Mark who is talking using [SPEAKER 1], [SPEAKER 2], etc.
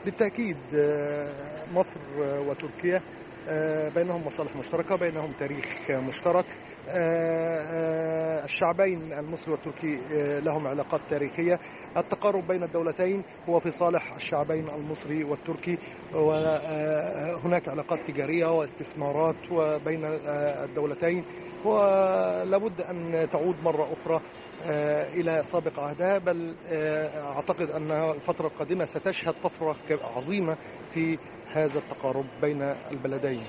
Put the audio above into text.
[SPEAKER 1] بالتأكيد مصر وتركيا بينهم مصالح مشتركة، بينهم تاريخ مشترك. الشعبين المصري والتركي لهم علاقات تاريخية. التقارب بين الدولتين هو في صالح الشعبين المصري والتركي، وهناك علاقات تجارية واستثمارات بين الدولتين، ولابد أن تعود مرة أخرى إلى سابق عهدها. بل أعتقد أن الفترة القادمة ستشهد طفرة عظيمة في هذا التقارب بين البلدين.